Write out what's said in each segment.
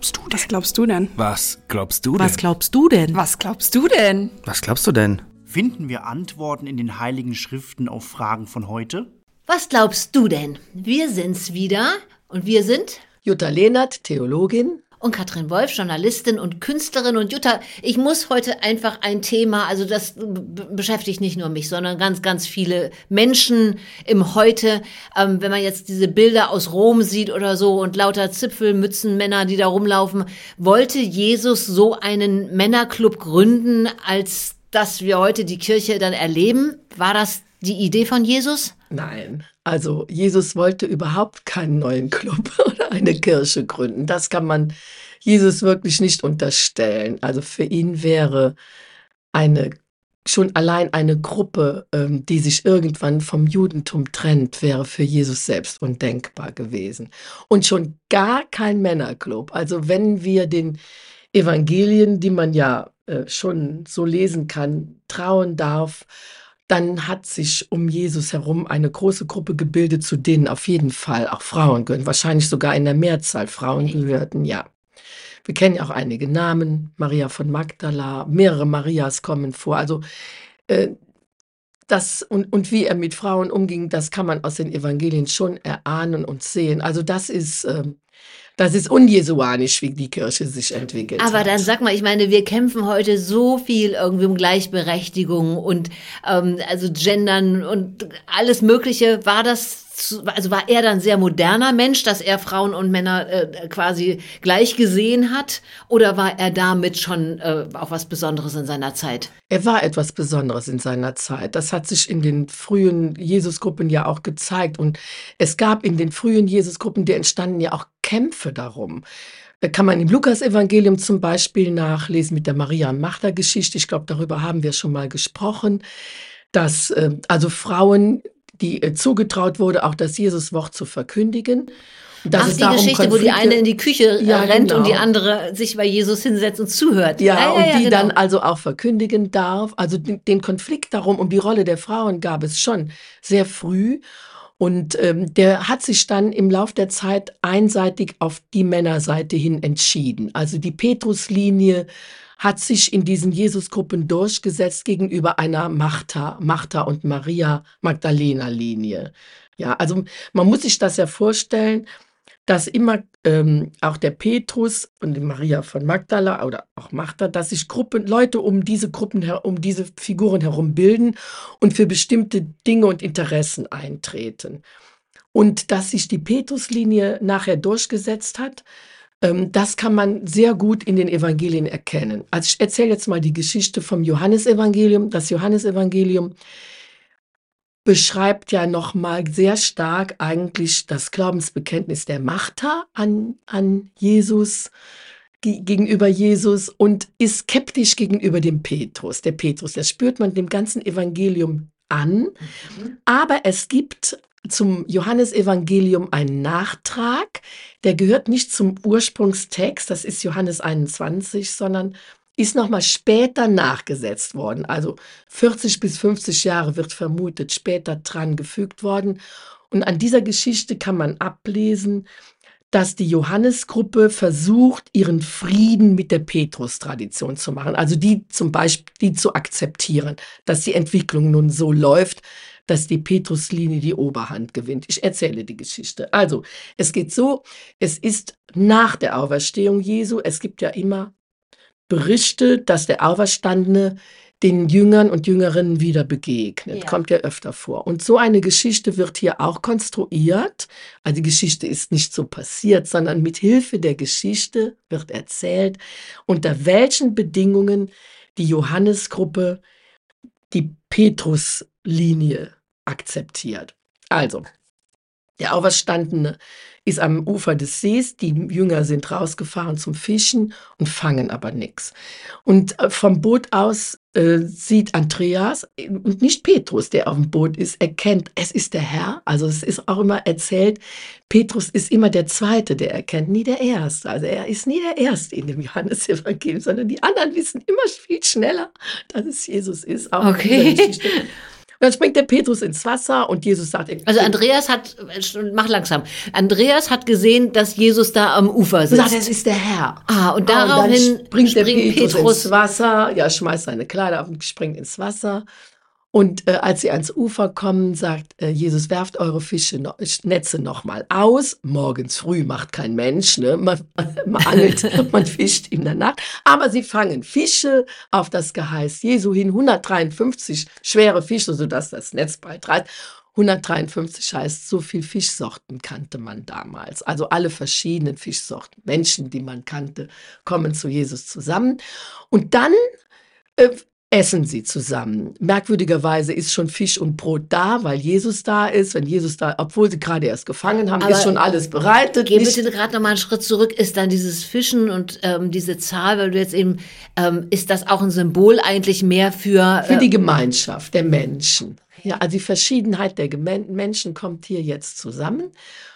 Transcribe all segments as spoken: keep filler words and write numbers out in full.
glaubst du denn? Was glaubst du denn? Was glaubst du denn? Was glaubst du denn? Was glaubst du denn? Was glaubst du denn? Finden wir Antworten in den Heiligen Schriften auf Fragen von heute? Was glaubst du denn? Wir sind's wieder und wir sind Jutta Lehnert, Theologin. und Katrin Wolf, Journalistin und Künstlerin. Und Jutta, ich muss heute einfach ein Thema, also das b- beschäftigt nicht nur mich, sondern ganz, ganz viele Menschen im Heute. Ähm, wenn man jetzt diese Bilder aus Rom sieht oder so und lauter Zipfelmützenmänner, die da rumlaufen, wollte Jesus so einen Männerclub gründen, als dass wir heute die Kirche dann erleben? War das die Idee von Jesus? Nein, also Jesus wollte überhaupt keinen neuen Club oder eine Kirche gründen. Das kann man Jesus wirklich nicht unterstellen. Also für ihn wäre eine schon allein eine Gruppe, ähm, die sich irgendwann vom Judentum trennt, wäre für Jesus selbst undenkbar gewesen. Und schon gar kein Männerclub. Also wenn wir den Evangelien, die man ja äh, schon so lesen kann, trauen darf, dann hat sich um Jesus herum eine große Gruppe gebildet, zu denen auf jeden Fall auch Frauen gehören. Wahrscheinlich sogar in der Mehrzahl Frauen gehörten, ja. Wir kennen ja auch einige Namen, Maria von Magdala, mehrere Marias kommen vor. Also äh, das und, und wie er mit Frauen umging, das kann man aus den Evangelien schon erahnen und sehen. Also das ist... Äh, Das ist unjesuanisch, wie die Kirche sich entwickelt Aber hat. dann sag mal, ich meine, wir kämpfen heute so viel irgendwie um Gleichberechtigung und ähm, also Gendern und alles Mögliche. War das, zu, also war er dann sehr moderner Mensch, dass er Frauen und Männer äh, quasi gleich gesehen hat? Oder war er damit schon äh, auch was Besonderes in seiner Zeit? Er war etwas Besonderes in seiner Zeit. Das hat sich in den frühen Jesusgruppen ja auch gezeigt. Und es gab in den frühen Jesusgruppen, die entstanden ja auch Kämpfe darum. Da kann man im Lukas-Evangelium zum Beispiel nachlesen mit der Maria-Magda-Geschichte. Ich glaube, darüber haben wir schon mal gesprochen, dass äh, also Frauen, die äh, zugetraut wurde, auch das Jesuswort zu verkündigen. Dass Ach, es die darum Geschichte, wo die Konflikte- eine in die Küche äh, Ja, rennt genau. und die andere sich bei Jesus hinsetzt und zuhört. Ja, und die genau. dann also auch verkündigen darf. Also den, den Konflikt darum, um die Rolle der Frauen gab es schon sehr früh. Und ähm, der hat sich dann im Lauf der Zeit einseitig auf die Männerseite hin entschieden. Also die Petruslinie hat sich in diesen Jesusgruppen durchgesetzt gegenüber einer Martha, Martha und Maria Magdalena-Linie. Ja, also man muss sich das ja vorstellen, dass immer ähm, auch der Petrus und die Maria von Magdala oder auch Martha, dass sich Gruppen, Leute um diese Gruppen, her- um diese Figuren herum bilden und für bestimmte Dinge und Interessen eintreten. Und dass sich die Petruslinie nachher durchgesetzt hat, ähm, das kann man sehr gut in den Evangelien erkennen. Also ich erzähle jetzt mal die Geschichte vom Johannesevangelium. Das Johannesevangelium beschreibt ja nochmal sehr stark eigentlich das Glaubensbekenntnis der Martha an, an Jesus, ge- gegenüber Jesus und ist skeptisch gegenüber dem Petrus. Der Petrus, das spürt man dem ganzen Evangelium an, aber es gibt zum Johannesevangelium einen Nachtrag, der gehört nicht zum Ursprungstext, das ist Johannes einundzwanzig, sondern ist nochmal später nachgesetzt worden. Also vierzig bis fünfzig Jahre wird vermutet später dran gefügt worden. Und an dieser Geschichte kann man ablesen, dass die Johannesgruppe versucht, ihren Frieden mit der Petrus-Tradition zu machen. Also die zum Beispiel, die zu akzeptieren, dass die Entwicklung nun so läuft, dass die Petruslinie die Oberhand gewinnt. Ich erzähle die Geschichte. Also, es geht so, es ist nach der Auferstehung Jesu, es gibt ja immer Berichte, dass der Auferstandene den Jüngern und Jüngerinnen wieder begegnet. Ja. Kommt ja öfter vor. Und so eine Geschichte wird hier auch konstruiert. Also die Geschichte ist nicht so passiert, sondern mit Hilfe der Geschichte wird erzählt, unter welchen Bedingungen die Johannesgruppe die Petruslinie akzeptiert. Also, der Auferstandene ist am Ufer des Sees, die Jünger sind rausgefahren zum Fischen und fangen aber nichts. Und äh, vom Boot aus äh, sieht Andreas äh, und nicht Petrus, der auf dem Boot ist, erkennt, es ist der Herr. Also es ist auch immer erzählt, Petrus ist immer der Zweite, der erkennt, nie der Erste. Also er ist nie der Erste in dem Johannesevangelium, sondern die anderen wissen immer viel schneller, dass es Jesus ist. Auch in Okay. dieser Geschichte. dann springt der Petrus ins Wasser und Jesus sagt ihm, Also Andreas hat, mach langsam, Andreas hat gesehen, dass Jesus da am Ufer sitzt. sagt, es ist der Herr. Ah, und Ah, daraufhin dann springt der springt Petrus, Petrus ins Wasser, ja, schmeißt seine Kleider auf und springt ins Wasser. Und äh, als sie ans Ufer kommen, sagt äh, Jesus, werft eure Fische no Netze nochmal aus. Morgens früh macht kein Mensch, ne? man, man angelt, man fischt in der Nacht. Aber sie fangen Fische auf das Geheiß Jesu hin, hundertdreiundfünfzig schwere Fische, sodass das Netz bald reißt. hundertdreiundfünfzig heißt, so viel Fischsorten kannte man damals. Also alle verschiedenen Fischsorten. Menschen, die man kannte, kommen zu Jesus zusammen. Und dann äh, essen sie zusammen. Merkwürdigerweise ist schon Fisch und Brot da, weil Jesus da ist. Wenn Jesus da, obwohl sie gerade erst gefangen haben, Aber ist schon alles bereitet. Geh Nicht- bitte gerade noch mal einen Schritt zurück. Ist dann dieses Fischen und ähm, diese Zahl, weil du jetzt eben, ähm, ist das auch ein Symbol eigentlich mehr für... Für die äh, Gemeinschaft der Menschen. Ja, also die Verschiedenheit der Gemen Menschen kommt hier jetzt zusammen.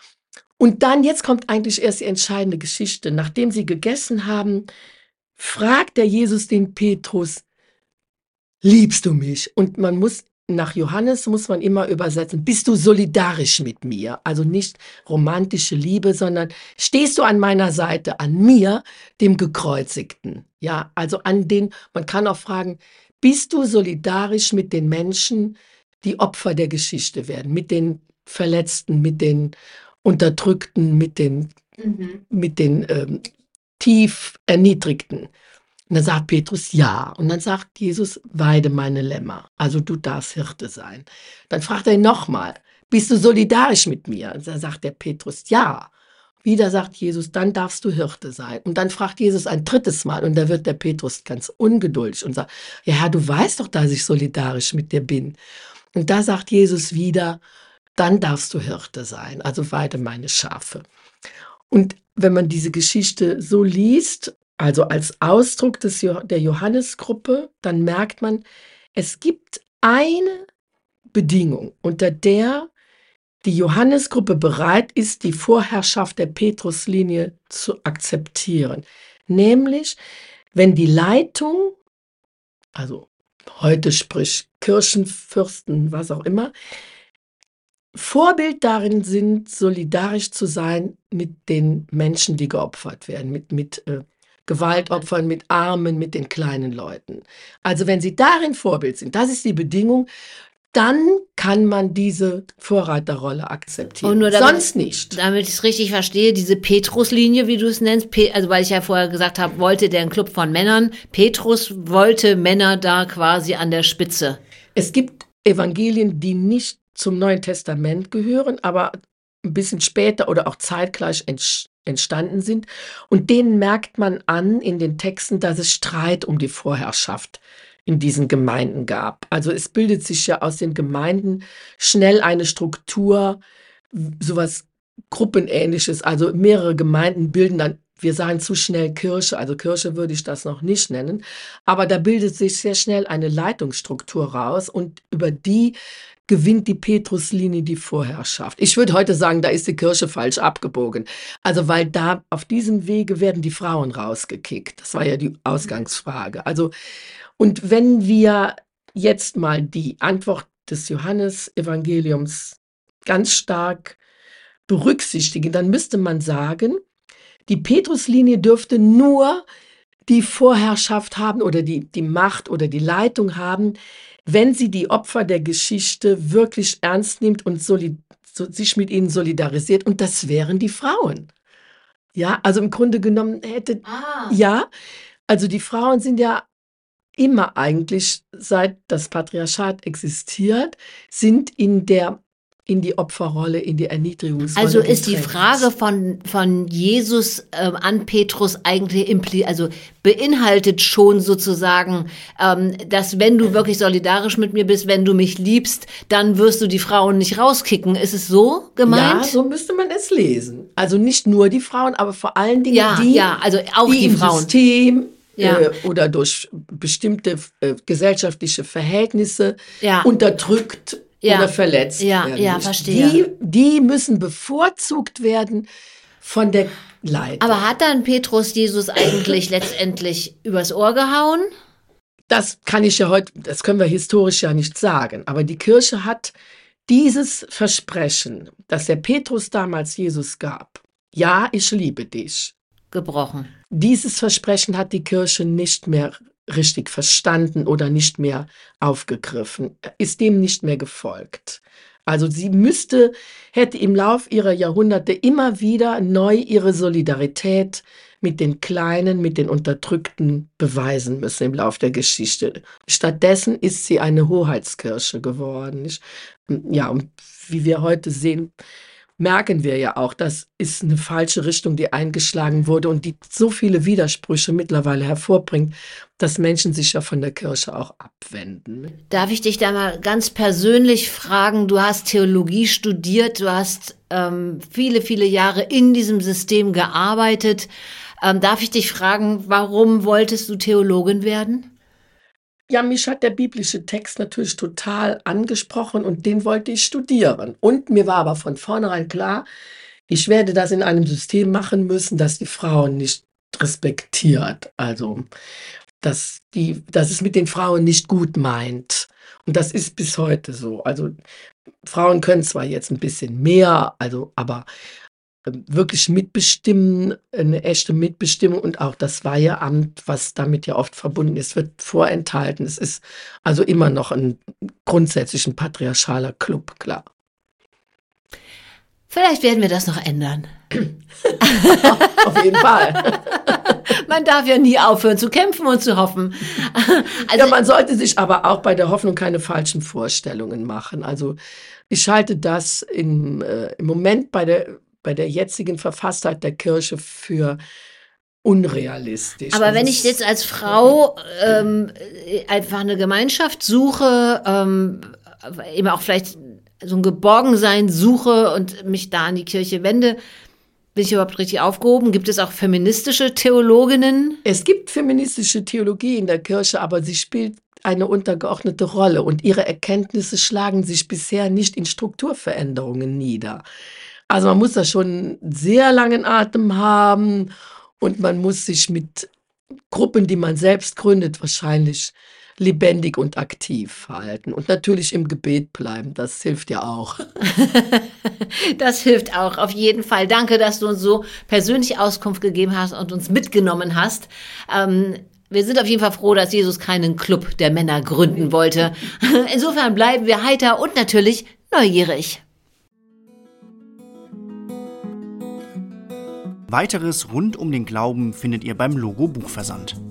Und dann, jetzt kommt eigentlich erst die entscheidende Geschichte. Nachdem sie gegessen haben, fragt der Jesus den Petrus, liebst du mich? Und man muss, nach Johannes muss man immer übersetzen, bist du solidarisch mit mir? Also nicht romantische Liebe, sondern stehst du an meiner Seite, an mir, dem Gekreuzigten? Ja, also an den, man kann auch fragen, bist du solidarisch mit den Menschen, die Opfer der Geschichte werden, mit den Verletzten, mit den Unterdrückten, mit den, mhm. mit den ähm, tief Erniedrigten? Und dann sagt Petrus, ja. Und dann sagt Jesus, weide meine Lämmer. Also du darfst Hirte sein. Dann fragt er ihn nochmal, bist du solidarisch mit mir? Und dann sagt der Petrus, ja. Wieder sagt Jesus, dann darfst du Hirte sein. Und dann fragt Jesus ein drittes Mal und da wird der Petrus ganz ungeduldig und sagt, ja Herr, du weißt doch, dass ich solidarisch mit dir bin. Und da sagt Jesus wieder, dann darfst du Hirte sein, also weide meine Schafe. Und wenn man diese Geschichte so liest, also als Ausdruck des jo der Johannesgruppe, dann merkt man, es gibt eine Bedingung, unter der die Johannesgruppe bereit ist, die Vorherrschaft der Petruslinie zu akzeptieren. Nämlich, wenn die Leitung, also heute sprich Kirchenfürsten, was auch immer, Vorbild darin sind, solidarisch zu sein mit den Menschen, die geopfert werden, mit, mit äh, Gewaltopfern, mit Armen, mit den kleinen Leuten. Also wenn sie darin Vorbild sind, das ist die Bedingung, dann kann man diese Vorreiterrolle akzeptieren. Und nur damit, sonst nicht. Damit ich es richtig verstehe, diese Petruslinie, wie du es nennst, Pe also weil ich ja vorher gesagt habe, wollte der ein Club von Männern. Petrus wollte Männer da quasi an der Spitze. Es gibt Evangelien, die nicht zum Neuen Testament gehören, aber ein bisschen später oder auch zeitgleich entstanden sind. Und denen merkt man an in den Texten, dass es Streit um die Vorherrschaft in diesen Gemeinden gab. Also es bildet sich ja aus den Gemeinden schnell eine Struktur, sowas Gruppenähnliches. Also mehrere Gemeinden bilden dann, wir sagen zu schnell Kirche, also Kirche würde ich das noch nicht nennen, aber da bildet sich sehr schnell eine Leitungsstruktur raus und über die gewinnt die Petruslinie die Vorherrschaft. Ich würde heute sagen, da ist die Kirche falsch abgebogen. Also weil da auf diesem Wege werden die Frauen rausgekickt. Das war ja die Ausgangsfrage. Also und wenn wir jetzt mal die Antwort des Johannesevangeliums ganz stark berücksichtigen, dann müsste man sagen, die Petruslinie dürfte nur die Vorherrschaft haben oder die, die Macht oder die Leitung haben, wenn sie die Opfer der Geschichte wirklich ernst nimmt und solid, so, sich mit ihnen solidarisiert. Und das wären die Frauen. Ja, also im Grunde genommen hätte, Ah. ja, also die Frauen sind ja immer eigentlich, seit das Patriarchat existiert, sind in der in die Opferrolle, in die Erniedrigungsrolle. Also ist die gedrängt. Frage von, von Jesus ähm, an Petrus eigentlich impli also beinhaltet schon sozusagen, ähm, dass wenn du wirklich solidarisch mit mir bist, wenn du mich liebst, dann wirst du die Frauen nicht rauskicken. Ist es so gemeint? Ja, so müsste man es lesen. Also nicht nur die Frauen, aber vor allen Dingen ja, die, ja, also auch die die im Frauen. System Ja. äh, oder durch bestimmte äh, gesellschaftliche Verhältnisse Ja. unterdrückt Ja. oder verletzt Ja, werden. ja, müssen. verstehe. Die, die müssen bevorzugt werden von der Leitung. Aber hat dann Petrus Jesus eigentlich letztendlich übers Ohr gehauen? Das kann ich ja heute, das können wir historisch ja nicht sagen, aber die Kirche hat dieses Versprechen, das der Petrus damals Jesus gab, ja, ich liebe dich, gebrochen. Dieses Versprechen hat die Kirche nicht mehr richtig verstanden oder nicht mehr aufgegriffen, ist dem nicht mehr gefolgt. Also sie müsste, hätte im Lauf ihrer Jahrhunderte immer wieder neu ihre Solidarität mit den Kleinen, mit den Unterdrückten beweisen müssen im Lauf der Geschichte. Stattdessen ist sie eine Hoheitskirche geworden. Nicht? Ja, und wie wir heute sehen, merken wir ja auch, das ist eine falsche Richtung, die eingeschlagen wurde und die so viele Widersprüche mittlerweile hervorbringt, dass Menschen sich ja von der Kirche auch abwenden. Darf ich dich da mal ganz persönlich fragen? Du hast Theologie studiert, du hast ähm, viele, viele Jahre in diesem System gearbeitet. Ähm, darf ich dich fragen, warum wolltest du Theologin werden? Ja, mich hat der biblische Text natürlich total angesprochen und den wollte ich studieren. Und mir war aber von vornherein klar, ich werde das in einem System machen müssen, das die Frauen nicht respektiert. Also, dass, die, dass es mit den Frauen nicht gut meint. Und das ist bis heute so. Also, Frauen können zwar jetzt ein bisschen mehr, also, aber wirklich mitbestimmen, eine echte Mitbestimmung und auch das Weiheamt, was damit ja oft verbunden ist, wird vorenthalten. Es ist also immer noch ein grundsätzlich ein patriarchaler Club, klar. Vielleicht werden wir das noch ändern. Auf jeden Fall. Man darf ja nie aufhören zu kämpfen und zu hoffen. Also, ja, man sollte sich aber auch bei der Hoffnung keine falschen Vorstellungen machen. Also ich halte das in, äh, im Moment bei der bei der jetzigen Verfasstheit der Kirche für unrealistisch. Aber also wenn ich jetzt als Frau ähm, einfach eine Gemeinschaft suche, ähm, eben auch vielleicht so ein Geborgensein suche und mich da an die Kirche wende, bin ich überhaupt richtig aufgehoben? Gibt es auch feministische Theologinnen? Es gibt feministische Theologie in der Kirche, aber sie spielt eine untergeordnete Rolle und ihre Erkenntnisse schlagen sich bisher nicht in Strukturveränderungen nieder. Also man muss da schon einen sehr langen Atem haben und man muss sich mit Gruppen, die man selbst gründet, wahrscheinlich lebendig und aktiv halten. Und natürlich im Gebet bleiben, das hilft ja auch. Das hilft auch, auf jeden Fall. Danke, dass du uns so persönlich Auskunft gegeben hast und uns mitgenommen hast. Ähm, wir sind auf jeden Fall froh, dass Jesus keinen Club der Männer gründen wollte. Insofern bleiben wir heiter und natürlich neugierig. Weiteres rund um den Glauben findet ihr beim Logo Buchversand.